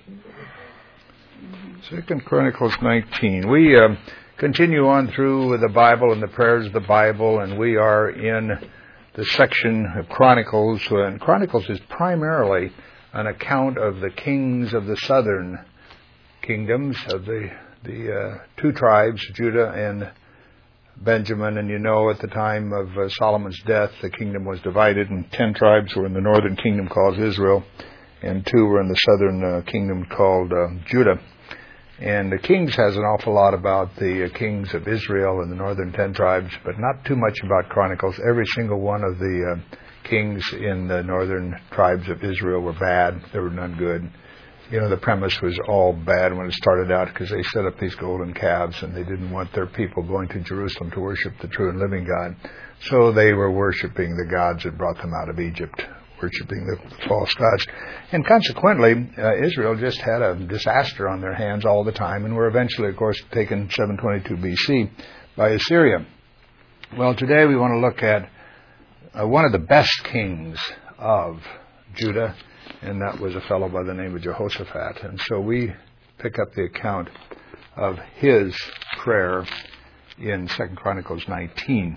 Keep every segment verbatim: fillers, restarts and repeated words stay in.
Second Chronicles nineteen. We uh, continue on through the Bible and the prayers of the Bible, and we are in the section of Chronicles. And Chronicles is primarily an account of the kings of the southern kingdoms, of the, the uh, two tribes, Judah and Benjamin. And you know, at the time of uh, Solomon's death, the kingdom was divided, and ten tribes were in the northern kingdom called Israel, and two were in the southern uh, kingdom called uh, Judah. And the Kings has an awful lot about the uh, kings of Israel and the northern ten tribes, but not too much about Chronicles. Every single one of the uh, kings in the northern tribes of Israel were bad. There were none good. You know, the premise was all bad when it started out because they set up these golden calves and they didn't want their people going to Jerusalem to worship the true and living God. So they were worshiping the gods that brought them out of Egypt, worshiping the false gods. And consequently, uh, Israel just had a disaster on their hands all the time, and were eventually, of course, taken seven twenty-two B C by Assyria. Well, today we want to look at uh, one of the best kings of Judah, and that was a fellow by the name of Jehoshaphat. And so we pick up the account of his prayer in Second Chronicles nineteen.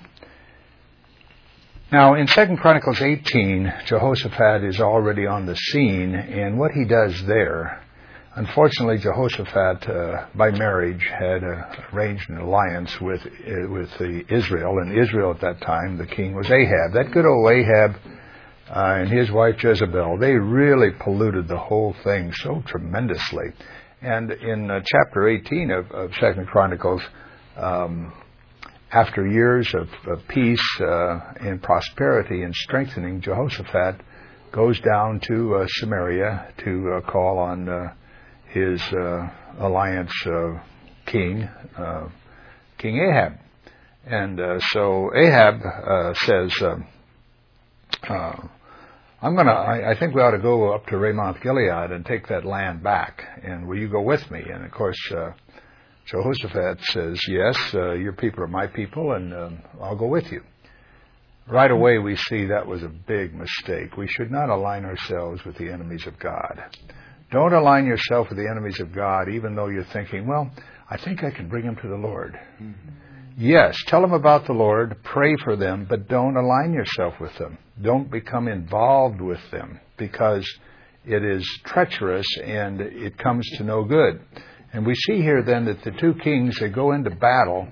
Now, in Second Chronicles eighteen, Jehoshaphat is already on the scene, and what he does there, unfortunately, Jehoshaphat, uh, by marriage, had uh, arranged an alliance with uh, with the Israel, and Israel at that time, the king was Ahab. That good old Ahab uh, and his wife Jezebel, they really polluted the whole thing so tremendously. And in uh, chapter eighteen of, of Second Chronicles, um, after years of, of peace uh, and prosperity and strengthening, Jehoshaphat goes down to uh, Samaria to uh, call on uh, his uh, alliance uh, king, uh, King Ahab. And uh, so Ahab uh, says, uh, uh, I'm going to, I, I think we ought to go up to Ramoth Gilead and take that land back. And will you go with me? And of course, uh, Jehoshaphat says, yes, uh, your people are my people, and um, I'll go with you. Right away, we see that was a big mistake. We should not align ourselves with the enemies of God. Don't align yourself with the enemies of God, even though you're thinking, well, I think I can bring them to the Lord. Mm-hmm. Yes, tell them about the Lord, pray for them, but don't align yourself with them. Don't become involved with them, because it is treacherous and it comes to no good. And we see here then that the two kings, they go into battle,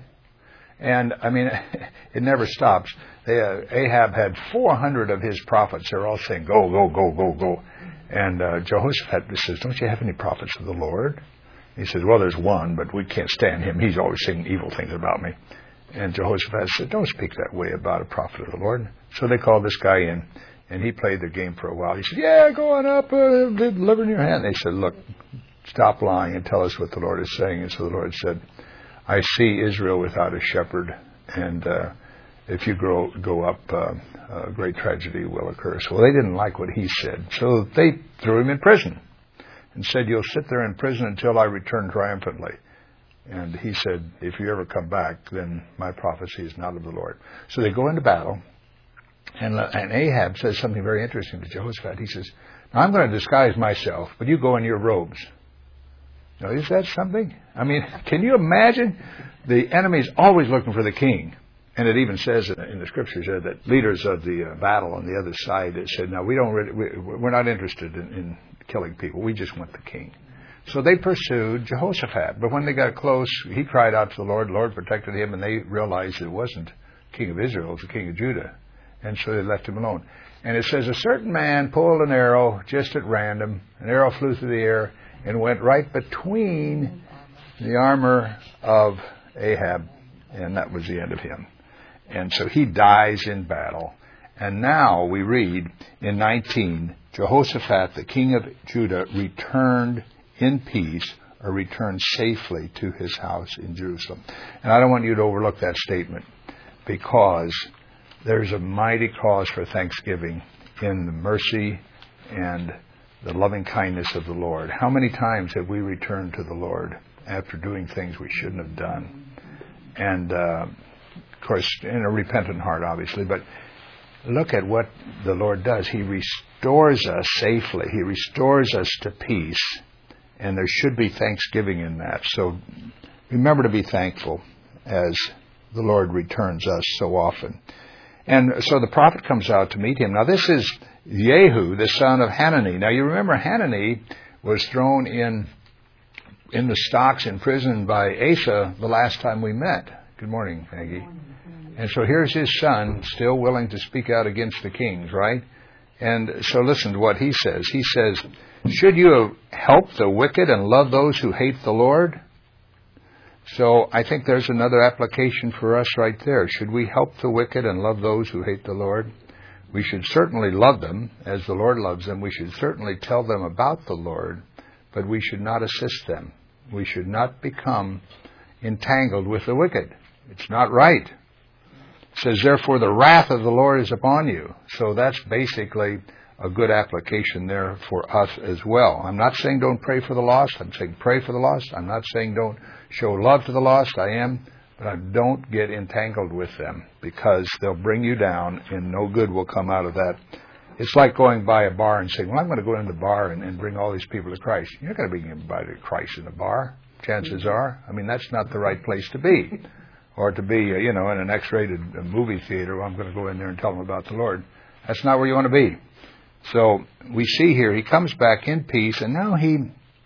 and I mean, it never stops. They, uh, Ahab had four hundred of his prophets. They're all saying, go, go, go, go, go. And uh, Jehoshaphat says, don't you have any prophets of the Lord? He says, well, there's one, but we can't stand him. He's always saying evil things about me. And Jehoshaphat said, don't speak that way about a prophet of the Lord. So they called this guy in, and he played the game for a while. He said, yeah, go on up, uh, deliver in your hand. They said, look, stop lying and tell us what the Lord is saying. And so the Lord said, I see Israel without a shepherd, and uh, if you grow, go up, uh, a great tragedy will occur. So they didn't like what he said. So they threw him in prison and said, you'll sit there in prison until I return triumphantly. And he said, if you ever come back, then my prophecy is not of the Lord. So they go into battle, and, uh, and Ahab says something very interesting to Jehoshaphat. He says, now I'm going to disguise myself, but you go in your robes. Now, is that something? I mean, can you imagine? The enemy's always looking for the king. And it even says in the scriptures uh, that leaders of the uh, battle on the other side said, no, we don't really, we, we're not interested in, in killing people. We just want the king. So they pursued Jehoshaphat. But when they got close, he cried out to the Lord. The Lord protected him, and they realized it wasn't king of Israel, it was the king of Judah. And so they left him alone. And it says, a certain man pulled an arrow just at random. An arrow flew through the air and went right between the armor of Ahab, and that was the end of him. And so he dies in battle. And now we read in nineteen, Jehoshaphat, the king of Judah, returned in peace, or returned safely to his house in Jerusalem. And I don't want you to overlook that statement, because there's a mighty cause for thanksgiving in the mercy and the loving kindness of the Lord. How many times have we returned to the Lord after doing things we shouldn't have done? And, uh, of course, in a repentant heart, obviously. But look at what the Lord does. He restores us safely. He restores us to peace. And there should be thanksgiving in that. So remember to be thankful as the Lord returns us so often. And so the prophet comes out to meet him. Now this is Jehu, the son of Hanani. Now you remember Hanani was thrown in in the stocks in prison by Asa the last time we met. Good morning, Maggie. And so here's his son, still willing to speak out against the kings, right? And so listen to what he says. He says, should you help the wicked and love those who hate the Lord? So I think there's another application for us right there. Should we help the wicked and love those who hate the Lord? We should certainly love them as the Lord loves them. We should certainly tell them about the Lord, but we should not assist them. We should not become entangled with the wicked. It's not right. It says, therefore, the wrath of the Lord is upon you. So that's basically a good application there for us as well. I'm not saying don't pray for the lost. I'm saying pray for the lost. I'm not saying don't show love to the lost. I am. But I don't get entangled with them, because they'll bring you down and no good will come out of that. It's like going by a bar and saying, well, I'm going to go into the bar and, and bring all these people to Christ. You're not going to bring anybody to Christ in a bar, chances are. I mean, that's not the right place to be. Or to be, you know, in an X-rated movie theater where I'm going to go in there and tell them about the Lord. That's not where you want to be. So we see here, he comes back in peace, and now he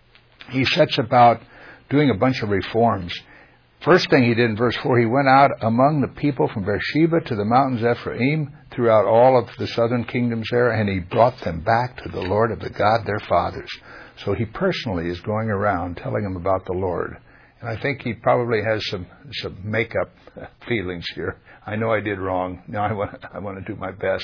he sets about doing a bunch of reforms. First thing he did in verse four, he went out among the people from Beersheba to the mountains of Ephraim, throughout all of the southern kingdoms there, and he brought them back to the Lord of the God their fathers. So he personally is going around telling them about the Lord. And I think he probably has some some make-up feelings here. I know I did wrong. Now I want I want to do my best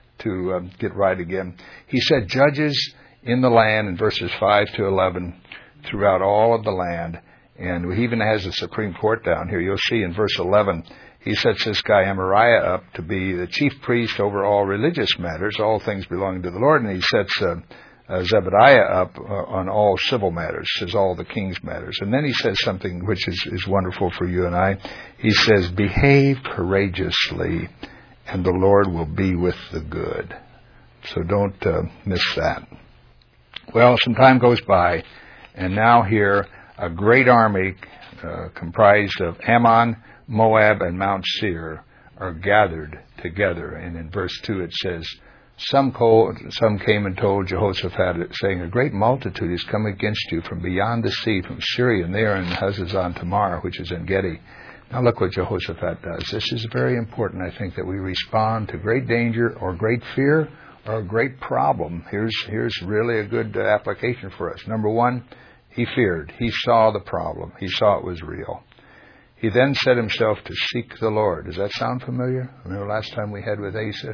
to um, get right again. He said, judges in the land in verses five to eleven throughout all of the land. And he even has the Supreme Court down here. You'll see in verse eleven, he sets this guy Amariah up to be the chief priest over all religious matters, all things belonging to the Lord. And he sets uh, uh, Zebediah up uh, on all civil matters, says all the king's matters. And then he says something which is, is wonderful for you and I. He says, behave courageously, and the Lord will be with the good. So don't uh, miss that. Well, some time goes by, and now here a great army uh, comprised of Ammon, Moab, and Mount Seir are gathered together. And in verse two it says, Some, co- some came and told Jehoshaphat, saying, a great multitude is come against you from beyond the sea, from Syria, and they are in Hazazon Tamar, which is En Gedi. Now look what Jehoshaphat does. This is very important, I think, that we respond to great danger or great fear or a great problem. Here's, here's really a good uh, application for us. Number one, he feared. He saw the problem. He saw it was real. He then set himself to seek the Lord. Does that sound familiar? Remember last time we had with Asa?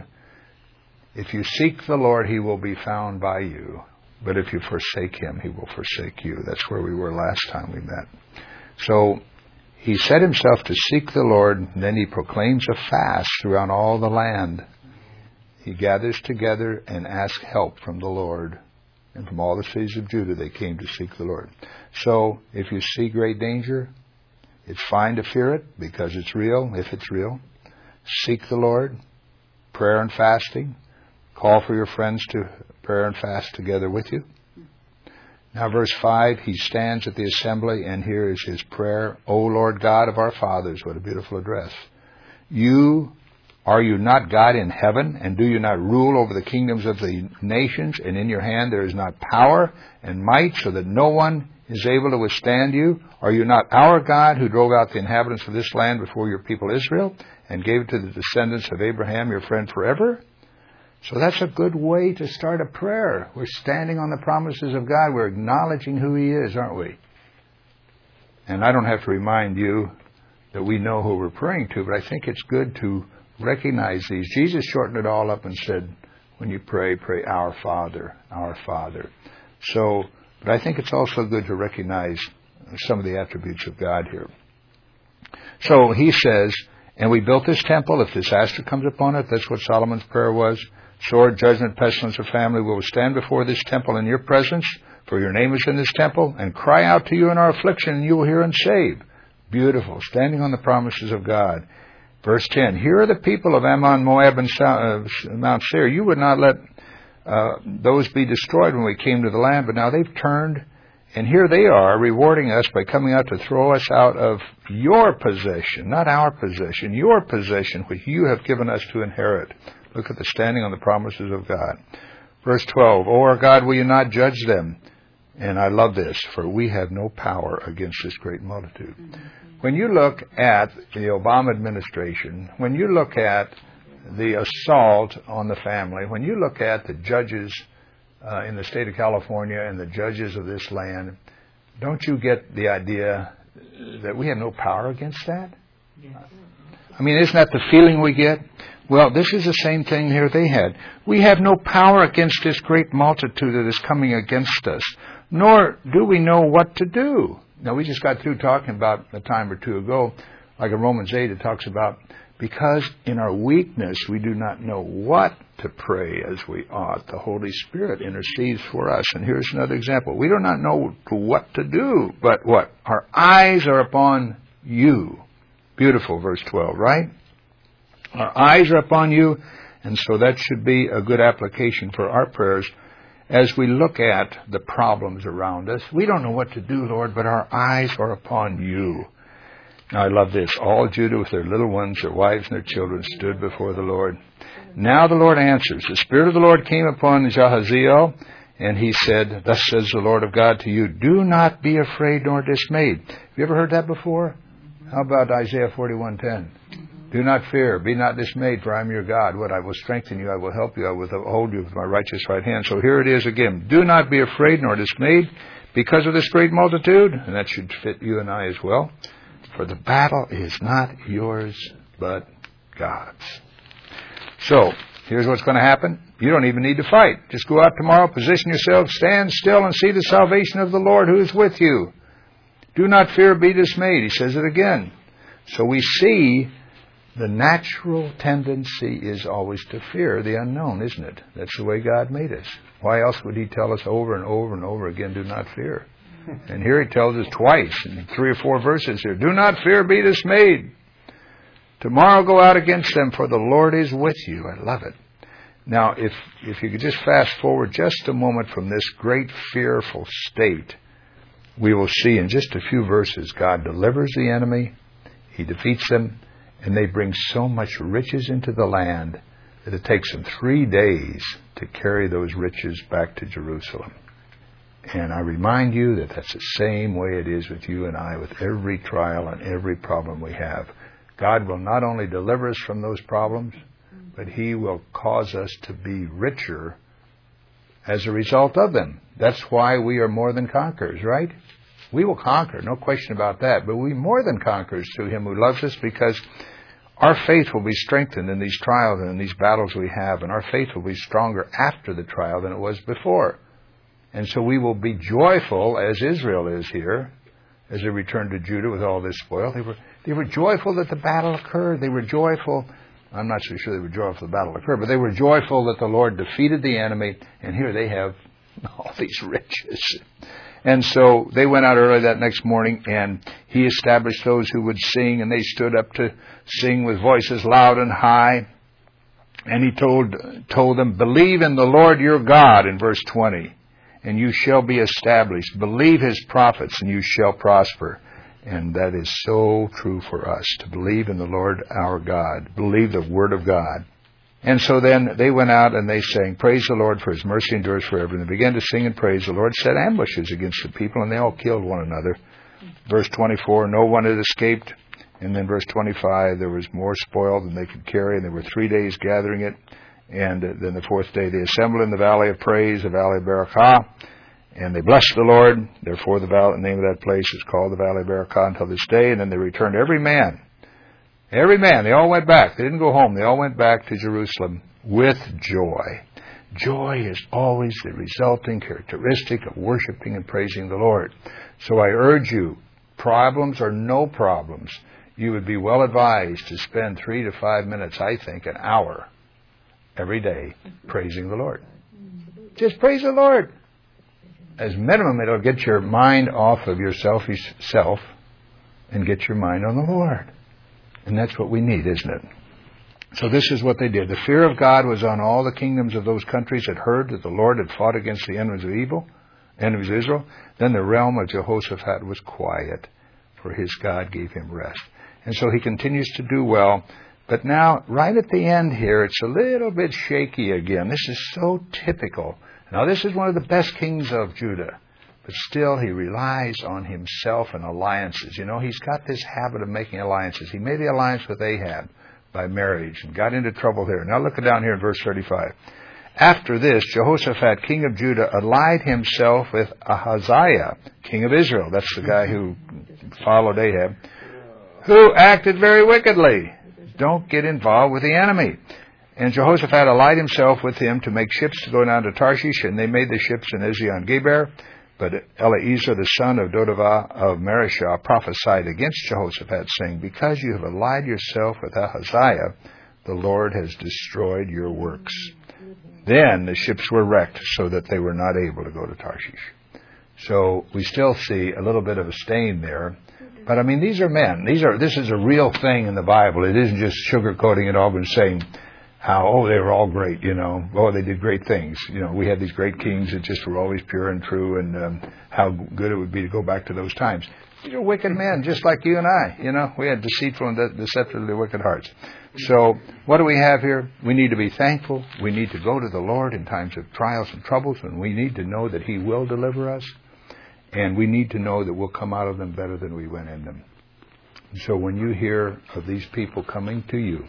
If you seek the Lord, he will be found by you. But if you forsake him, he will forsake you. That's where we were last time we met. So he set himself to seek the Lord, and then he proclaims a fast throughout all the land. He gathers together and asks help from the Lord. And from all the cities of Judah they came to seek the Lord. So if you see great danger, it's fine to fear it because it's real, if it's real. Seek the Lord, prayer and fasting. Call for your friends to prayer and fast together with you. Now verse five, he stands at the assembly, and here is his prayer. O Lord God of our fathers, what a beautiful address. You, are you not God in heaven, and do you not rule over the kingdoms of the nations, and in your hand there is not power and might, so that no one is able to withstand you? Are you not our God, who drove out the inhabitants of this land before your people Israel, and gave it to the descendants of Abraham, your friend, forever? So that's a good way to start a prayer. We're standing on the promises of God. We're acknowledging who he is, aren't we? And I don't have to remind you that we know who we're praying to, but I think it's good to recognize these. Jesus shortened it all up and said, when you pray, pray our Father, our Father. So, but I think it's also good to recognize some of the attributes of God here. So he says, and we built this temple. If disaster comes upon it, that's what Solomon's prayer was. Sword, judgment, pestilence, or family, we will stand before this temple in your presence, for your name is in this temple, and cry out to you in our affliction, and you will hear and save. Beautiful. Standing on the promises of God. Verse ten, here are the people of Ammon, Moab, and Mount Seir. You would not let uh, those be destroyed when we came to the land, but now they've turned And here they are rewarding us by coming out to throw us out of your possession, not our possession, your possession, which you have given us to inherit. Look at the standing on the promises of God. Verse twelve, O our God, will you not judge them? And I love this, for we have no power against this great multitude. Mm-hmm. When you look at the Obama administration, when you look at the assault on the family, when you look at the judges uh, in the state of California and the judges of this land, don't you get the idea that we have no power against that? Yes. I mean, isn't that the feeling we get? Well, this is the same thing here they had. We have no power against this great multitude that is coming against us, nor do we know what to do. Now, we just got through talking about a time or two ago, like in Romans eight, it talks about, because in our weakness we do not know what to pray as we ought. The Holy Spirit intercedes for us. And here's another example. We do not know what to do, but what? Our eyes are upon you. Beautiful, verse twelve, right? Our eyes are upon you, and so that should be a good application for our prayers as we look at the problems around us. We don't know what to do, Lord, but our eyes are upon you. Now, I love this. All Judah with their little ones, their wives and their children stood before the Lord. Now the Lord answers. The Spirit of the Lord came upon Jahaziel, and he said, Thus says the Lord of God to you, do not be afraid nor dismayed. Have you ever heard that before? How about Isaiah forty-one ten? Do not fear, be not dismayed, for I am your God. What? I will strengthen you, I will help you, I will hold you with my righteous right hand. So here it is again. Do not be afraid nor dismayed because of this great multitude. And that should fit you and I as well. For the battle is not yours, but God's. So, here's what's going to happen. You don't even need to fight. Just go out tomorrow, position yourself, stand still, and see the salvation of the Lord who is with you. Do not fear, be dismayed. He says it again. So we see the natural tendency is always to fear the unknown, isn't it? That's the way God made us. Why else would He tell us over and over and over again, do not fear? And here He tells us twice, in three or four verses here, do not fear, be dismayed. Tomorrow go out against them, for the Lord is with you. I love it. Now, if, if you could just fast forward just a moment from this great fearful state, we will see in just a few verses, God delivers the enemy, He defeats them, and they bring so much riches into the land that it takes them three days to carry those riches back to Jerusalem. And I remind you that that's the same way it is with you and I, with every trial and every problem we have. God will not only deliver us from those problems, but He will cause us to be richer as a result of them. That's why we are more than conquerors, right? We will conquer, no question about that. But we more than conquerors through Him who loves us, because our faith will be strengthened in these trials and in these battles we have, and our faith will be stronger after the trial than it was before. And so we will be joyful, as Israel is here, as they returned to Judah with all this spoil. They were, they were joyful that the battle occurred. They were joyful. I'm not so sure they were joyful the battle occurred, but they were joyful that the Lord defeated the enemy, and here they have all these riches. And so they went out early that next morning, and He established those who would sing, and they stood up to sing with voices loud and high. And He told told them, believe in the Lord your God, in verse twenty, and you shall be established. Believe His prophets, and you shall prosper. And that is so true for us, to believe in the Lord our God, believe the Word of God. And so then they went out and they sang, praise the Lord, for His mercy endures forever. And they began to sing and praise. The Lord set ambushes against the people, and they all killed one another. Verse twenty-four, no one had escaped. And then verse twenty-five, there was more spoil than they could carry, and they were three days gathering it. And then the fourth day they assembled in the valley of praise, the valley of Barakah, and they blessed the Lord. Therefore the, valley, the name of that place is called the valley of Barakah until this day. And then they returned every man. Every man, they all went back. They didn't go home. They all went back to Jerusalem with joy. Joy is always the resulting characteristic of worshiping and praising the Lord. So I urge you, problems or no problems, you would be well advised to spend three to five minutes, I think, an hour every day praising the Lord. Just praise the Lord. As minimum, it'll get your mind off of your selfish self and get your mind on the Lord. And that's what we need, isn't it? So this is what they did. The fear of God was on all the kingdoms of those countries that heard that the Lord had fought against the enemies of evil. enemies of Israel. Then the realm of Jehoshaphat was quiet, for his God gave him rest. And so he continues to do well. But now, right at the end here, it's a little bit shaky again. This is so typical. Now, this is one of the best kings of Judah. But still, he relies on himself and alliances. You know, he's got this habit of making alliances. He made the alliance with Ahab by marriage and got into trouble there. Now, look down here in verse thirty-five. After this, Jehoshaphat, king of Judah, allied himself with Ahaziah, king of Israel. That's the guy who followed Ahab, who acted very wickedly. Don't get involved with the enemy. And Jehoshaphat allied himself with him to make ships to go down to Tarshish, and they made the ships in Ezion-Geber. But Eleazar, the son of Dodavah of Mareshah, prophesied against Jehoshaphat, saying, because you have allied yourself with Ahaziah, the Lord has destroyed your works. Then the ships were wrecked so that they were not able to go to Tarshish. So we still see a little bit of a stain there. But I mean, these are men. These are. This is a real thing in the Bible. It isn't just sugarcoating it all and saying how, oh, they were all great, you know. Oh, they did great things. You know, we had these great kings that just were always pure and true, and um, how good it would be to go back to those times. These are wicked men, just like you and I. You know, we had deceitful and de- deceptively wicked hearts. So what do we have here? We need to be thankful. We need to go to the Lord in times of trials and troubles, and we need to know that He will deliver us. And we need to know that we'll come out of them better than we went in them. And so when you hear of these people coming to you,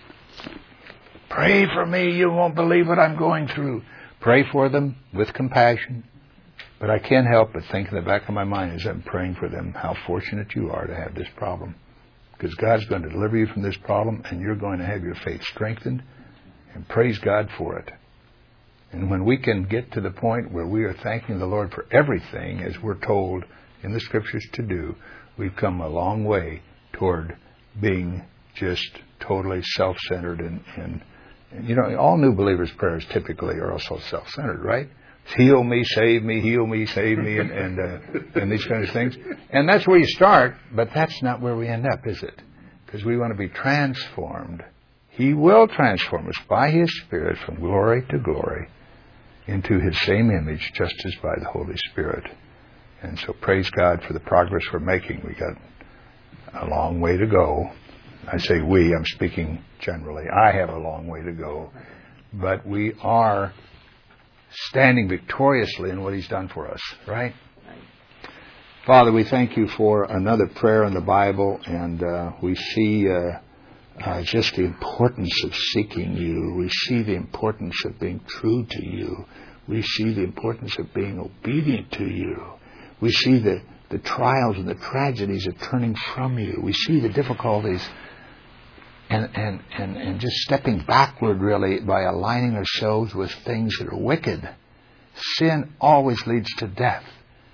pray for me, you won't believe what I'm going through. Pray for them with compassion. But I can't help but think in the back of my mind as I'm praying for them how fortunate you are to have this problem. Because God's going to deliver you from this problem, and you're going to have your faith strengthened, and praise God for it. And when we can get to the point where we are thanking the Lord for everything, as we're told in the Scriptures to do, we've come a long way toward being just totally self-centered. And, and, and you know, all new believers' prayers typically are also self-centered, right? Heal me, save me, heal me, save me, and and, uh, and these kinds of things. And that's where you start, but that's not where we end up, is it? Because we want to be transformed. He will transform us by His Spirit from glory to glory into His same image, just as by the Holy Spirit. And so praise God for the progress we're making. We got a long way to go. I say we, I'm speaking generally. I have a long way to go. But we are standing victoriously in what He's done for us, right? Father, we thank You for another prayer in the Bible, and uh, we see uh, uh, just the importance of seeking You. We see the importance of being true to You. We see the importance of being obedient to You. We see the, the trials and the tragedies of turning from You. We see the difficulties and, and, and, and just stepping backward, really, by aligning ourselves with things that are wicked. Sin always leads to death.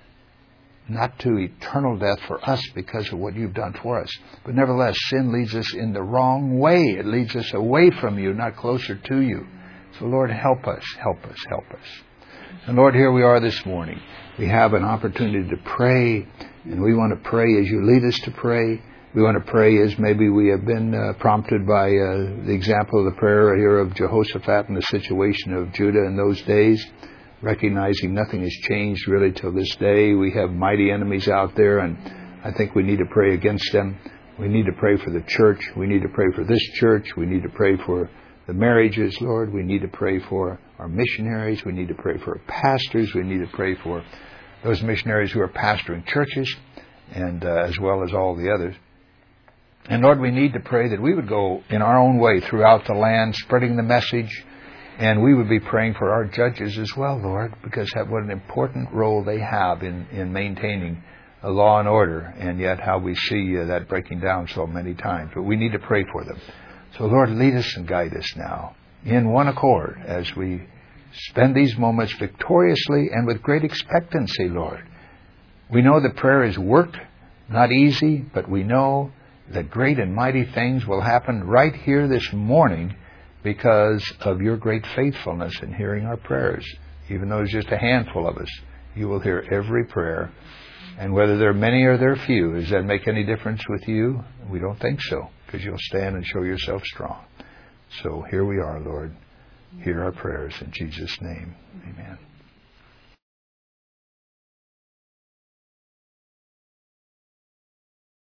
Not to eternal death for us because of what You've done for us. But nevertheless, sin leads us in the wrong way. It leads us away from You, not closer to You. So Lord, help us, help us, help us. And Lord, here we are this morning. We have an opportunity to pray, and we want to pray as You lead us to pray. We want to pray as maybe we have been uh, prompted by uh, the example of the prayer here of Jehoshaphat and the situation of Judah in those days, recognizing nothing has changed really till this day. We have mighty enemies out there, and I think we need to pray against them. We need to pray for the church. We need to pray for this church. We need to pray for the marriages, Lord. We need to pray for our missionaries. We need to pray for our pastors. We need to pray for those missionaries who are pastoring churches, and uh, as well as all the others. And Lord, we need to pray that we would go in our own way throughout the land, spreading the message, and we would be praying for our judges as well, Lord, because what an important role they have in, in maintaining a law and order, and yet how we see uh, that breaking down so many times. But we need to pray for them. So, Lord, lead us and guide us now in one accord as we spend these moments victoriously and with great expectancy, Lord. We know that prayer is work, not easy, but we know that great and mighty things will happen right here this morning because of Your great faithfulness in hearing our prayers. Even though there's just a handful of us, You will hear every prayer. And whether there are many or there are few, does that make any difference with You? We don't think so, because You'll stand and show Yourself strong. So here we are, Lord. Hear our prayers in Jesus' name. Amen.